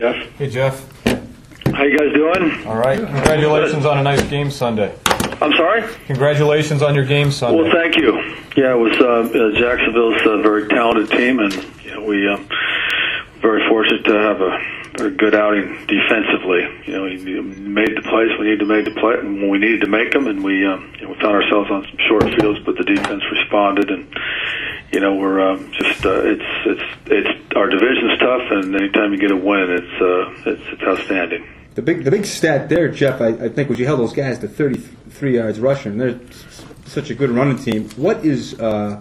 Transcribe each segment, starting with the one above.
Jeff. Hey, Jeff. How you guys doing? All right. Congratulations on a nice game Sunday. I'm sorry? Congratulations on your game Sunday. Well, thank you. Yeah, it was Jacksonville's a very talented team, and we very fortunate to have a very good outing defensively. We made the plays we needed to make the play when we needed to make them, and we found ourselves on some short fields, but the defense responded, and we're it's our division's tough, and anytime you get a win, it's outstanding. The big stat there, Jeff, I think, was you held those guys to 33 yards rushing. They're such a good running team. What is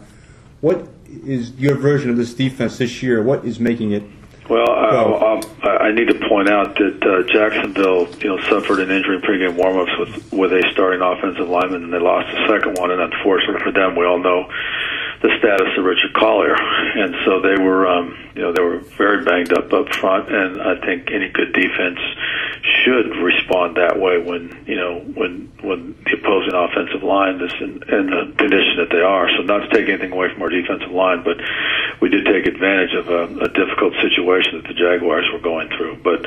your version of this defense this year? What is making it? Well, I need to point out that Jacksonville, suffered an injury in pregame warmups with a starting offensive lineman, and they lost the second one. And unfortunately for them, we all know the status of Richard Collier, and so they were very banged up front. And I think any good defense should respond that way when the opposing offensive line is in the condition that they are. So not to take anything away from our defensive line, but we did take advantage of a difficult situation that the Jaguars were going through. But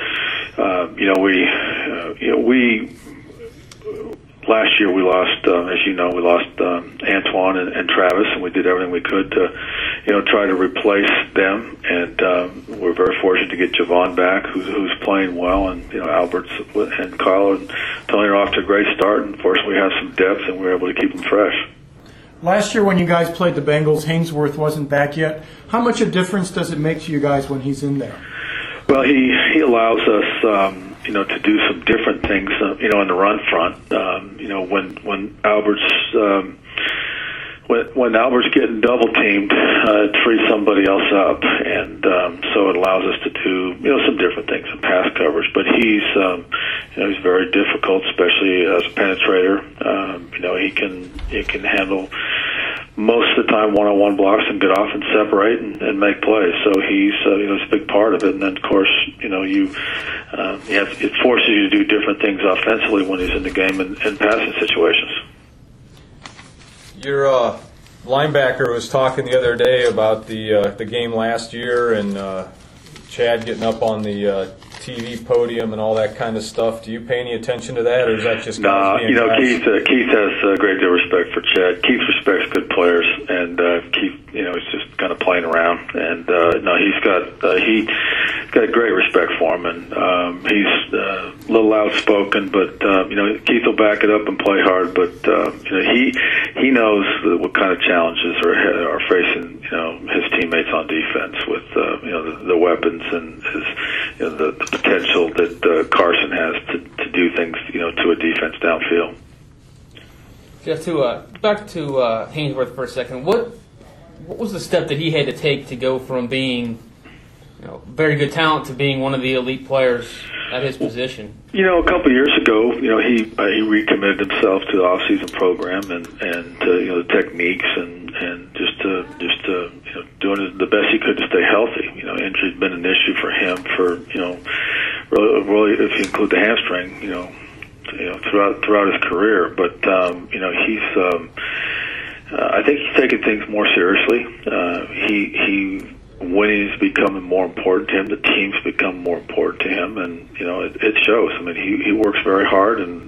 we last year we lost, as you know, Antoine and Travis, and we did everything we could to, try to replace them. And we're very fortunate to get Javon back, who's playing well, and Alberts and Kyle and Tony are off to a great start. And fortunately, we have some depth, and we're able to keep them fresh. Last year when you guys played the Bengals, Haynesworth wasn't back yet. How much a difference does it make to you guys when he's in there? Well, he allows us, to do some different things, in the run front. When Albert's when Albert's getting double teamed, it frees somebody else up, and so it allows us to do some different things in pass coverage. But he's very difficult, especially as a penetrator. He can handle most of the time one-on-one blocks and get off and separate and make plays. So he's it's a big part of it. And then of course it forces you to do different things offensively when he's in the game in passing situations. Your linebacker was talking the other day about the game last year and Chad getting up on the TV podium and all that kind of stuff. Do you pay any attention to that, or is that just guys being guys? Keith has a great deal of respect for Chad. Keith respects good players, and Keith, he's just kind of playing around. And he's got great respect for him, and he's a little outspoken, but Keith will back it up and play hard. But he knows what kind of challenges are facing his teammates on defense with the weapons and his the potential that Carson has to do things to a defense downfield. Jeff, back to Haynesworth for a second. What was the step that he had to take to go from being very good talent to being one of the elite players at his position? A couple of years ago, he recommitted himself to the off-season program and the techniques and just doing the best he could to stay healthy. Injury's been an issue for him for really if you include the hamstring, throughout his career. But I think he's taking things more seriously. He winning is becoming more important to him. The team's become more important to him, and it shows. I mean, he works very hard, and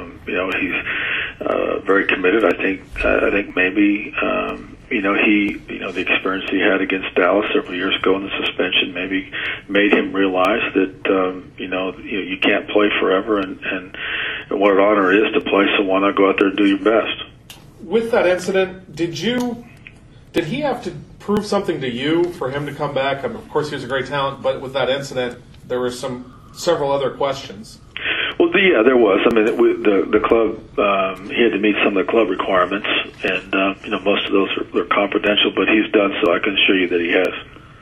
he's very committed. I think maybe the experience he had against Dallas several years ago in the suspension maybe made him realize that you can't play forever, and what an honor it is to play. So why not go out there and do your best? With that incident, did he have to prove something to you for him to come back? I mean, of course, he was a great talent, but with that incident, there were several other questions. Well, there was. I mean, the club, he had to meet some of the club requirements, and most of those are confidential. But he's done so. I can assure you that he has.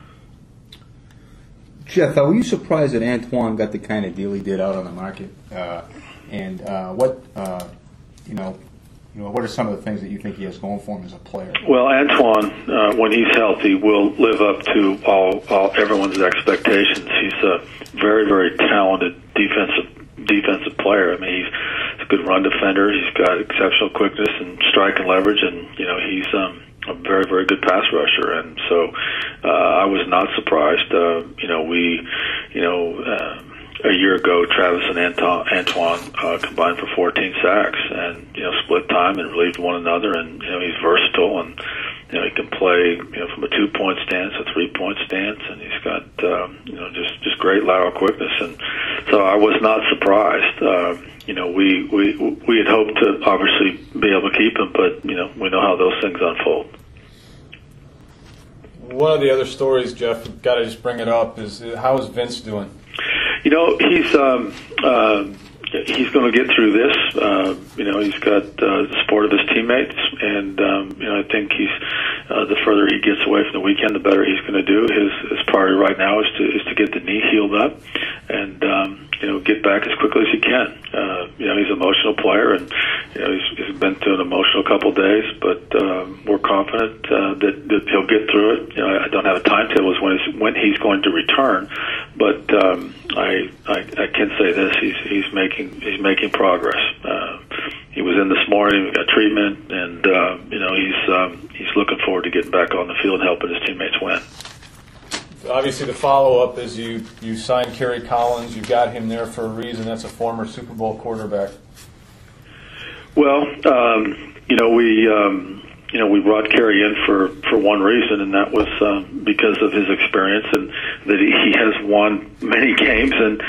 Jeff, were you surprised that Antoine got the kind of deal he did out on the market? What are some of the things that you think he has going for him as a player? Well, Antoine, when he's healthy, will live up to all everyone's expectations. He's a very, very talented defensive player. I mean, he's a good run defender. He's got exceptional quickness and strike and leverage, and he's a very, very good pass rusher. And so I was not surprised. a year ago, Travis and Antoine combined for 14 sacks, and split time and relieved one another. And he's versatile, and he can play from a 2-point stance, a 3-point stance, and he's got just great lateral quickness. And so I was not surprised. We had hoped to obviously be able to keep him, but we know how those things unfold. One of the other stories, Jeff, got to just bring it up, is how is Vince doing? He's going to get through this. He's got the support of his teammates, and I think the further he gets away from the weekend, the better he's going to do. His priority right now is to get the knee healed up, and get back as quickly as he can. He's an emotional player, and he's been through an emotional couple of days, but we're confident that he'll get through it. I don't have a timetable as when he's going to return, but I can say this: he's making progress. He was in this morning. We got treatment, and he's looking forward to getting back on the field and helping his teammates win. Obviously, the follow-up is you signed Kerry Collins. You've got him there for a reason. That's a former Super Bowl quarterback. Well, we brought Kerry in for one reason, and that was because of his experience and that he has won many games, and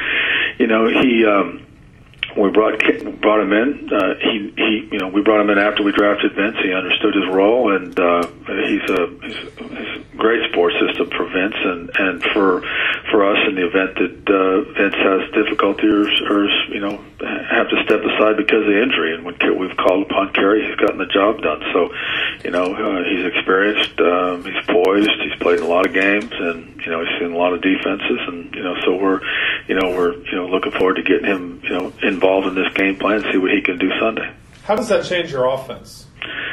we brought him in. We brought him in after we drafted Vince. He understood his role, and he's a great support system for Vince and for us in the event that Vince has difficulty or have to step aside because of the injury. And when we've called upon Kerry, he's gotten the job done. So he's experienced, he's poised, he's played in a lot of games, and he's seen a lot of defenses, and so we're looking forward to getting him involved in this game plan and see what he can do Sunday. How does that change your offense?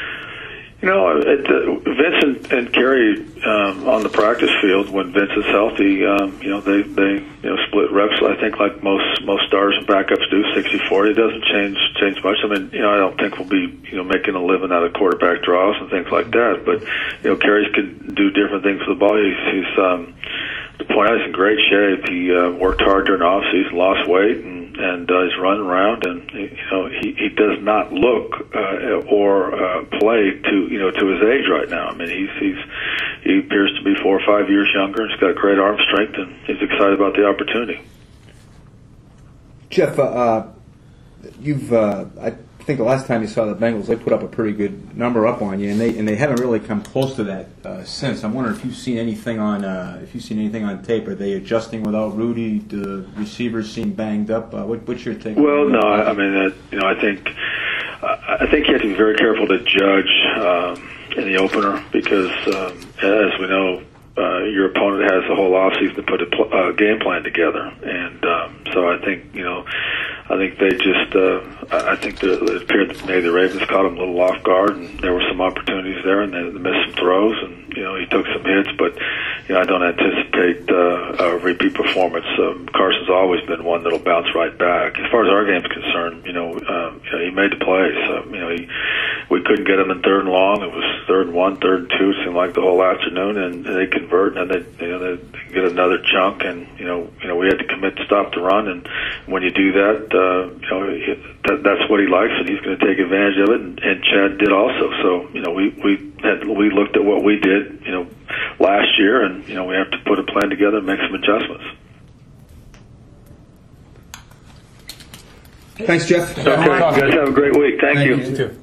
Vince and Kerry on the practice field, when Vince is healthy, they split reps. I think like most stars and backups do, 60-40. It doesn't change much. I mean, I don't think we'll be making a living out of quarterback draws and things like that. But Kerry can do different things with the ball. He's to point out, he's in great shape. He worked hard during the offseason, lost weight, and he's running around. And he does not look or play to his age right now. I mean, he appears to be 4 or 5 years younger. He's got great arm strength, and he's excited about the opportunity. Jeff, I think the last time you saw the Bengals, they put up a pretty good number up on you, and they haven't really come close to that since. I'm wondering if you've seen anything on tape. Are they adjusting without Rudy? Do the receivers seem banged up? What's your take? Well, no, I mean, I think you have to be very careful to judge in the opener because, as we know, your opponent has the whole offseason to put a game plan together, and so I think they just I think it appeared that maybe the Ravens caught him a little off guard, and there were some opportunities there, and they missed some throws, and he took some hits, but I don't anticipate a repeat performance. Carson's always been one that'll bounce right back. As far as our game's concerned, he made the plays. We couldn't get him in 3rd and long. It was 3rd and 1, 3rd and 2. It seemed like the whole afternoon, and they convert, and they get another chunk, and we had to commit to stop the run, and when you do that, that's what he likes, and he's going to take advantage of it, and Chad did also. So we looked at what we did last year, and we have to put a plan together and make some adjustments. Thanks, Jeff. Okay, you guys have a great week. Thank you. You too.